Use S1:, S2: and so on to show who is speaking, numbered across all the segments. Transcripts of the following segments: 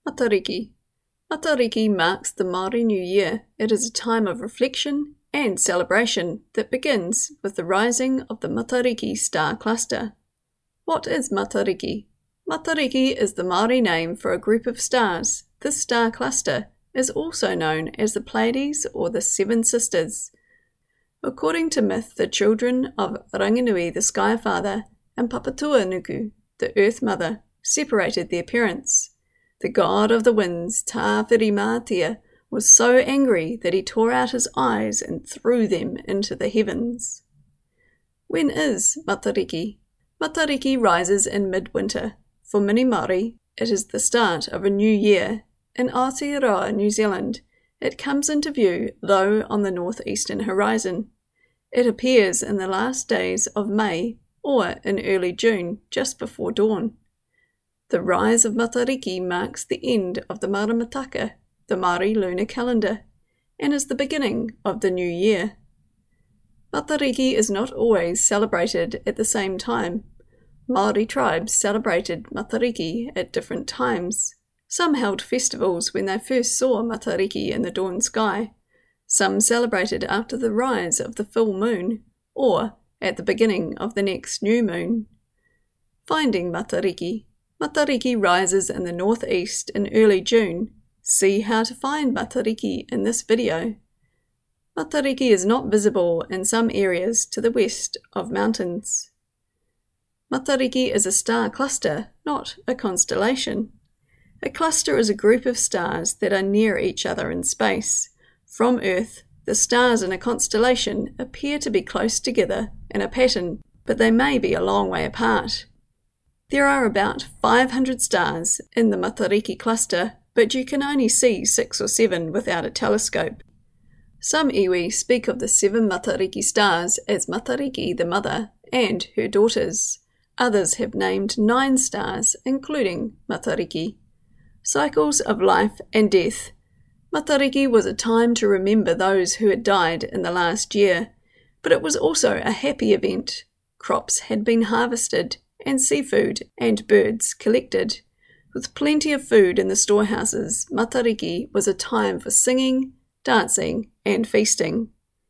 S1: Matariki. Matariki marks the Māori New Year. It is a time of reflection and celebration that begins with the rising of the Matariki star cluster. What is Matariki? Matariki is the Māori name for a group of stars. This star cluster is also known as the Pleiades or the Seven Sisters. According to myth, the children of Ranginui the Sky Father and Papatūānuku, the Earth Mother, separated their parents. The god of the winds, Tāwhirimātea, was so angry that he tore out his eyes and threw them into the heavens. When is Matariki? Matariki rises in midwinter. For many Māori, it is the start of a new year. In Aotearoa, New Zealand, it comes into view low on the northeastern horizon. It appears in the last days of May or in early June, just before dawn. The rise of Matariki marks the end of the Maramataka, the Māori lunar calendar, and is the beginning of the new year. Matariki is not always celebrated at the same time. Māori tribes celebrated Matariki at different times. Some held festivals when they first saw Matariki in the dawn sky. Some celebrated after the rise of the full moon, or at the beginning of the next new moon. Finding Matariki. Matariki rises in the northeast in early June. See how to find Matariki in this video. Matariki is not visible in some areas to the west of mountains. Matariki is a star cluster, not a constellation. A cluster is a group of stars that are near each other in space. From Earth, the stars in a constellation appear to be close together in a pattern, but they may be a long way apart. There are about 500 stars in the Matariki cluster, but you can only see 6 or 7 without a telescope. Some iwi speak of the 7 Matariki stars as Matariki the Mother and her daughters. Others have named 9 stars, including Matariki. Cycles of life and death. Matariki was a time to remember those who had died in the last year, but it was also a happy event. Crops had been harvested, and seafood and birds collected. With plenty of food in the storehouses, Matariki was a time for singing, dancing, and feasting.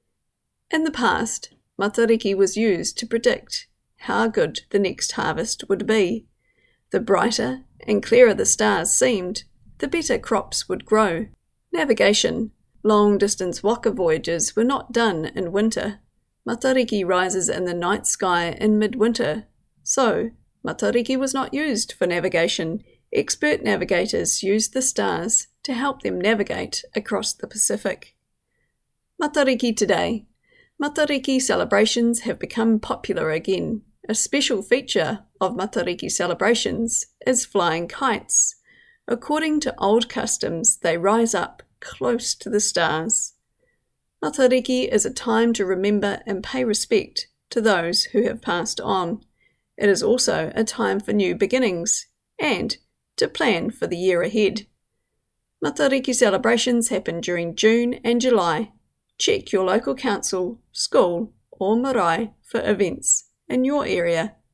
S1: In the past, Matariki was used to predict how good the next harvest would be. The brighter and clearer the stars seemed, the better crops would grow. Navigation. Long-distance waka voyages were not done in winter. Matariki rises in the night sky in midwinter, so Matariki was not used for navigation. Expert navigators used the stars to help them navigate across the Pacific. Matariki today. Matariki celebrations have become popular again. A special feature of Matariki celebrations is flying kites. According to old customs, they rise up close to the stars. Matariki is a time to remember and pay respect to those who have passed on. It is also a time for new beginnings and to plan for the year ahead. Matariki celebrations happen during June and July. Check your local council, school or marae for events in your area.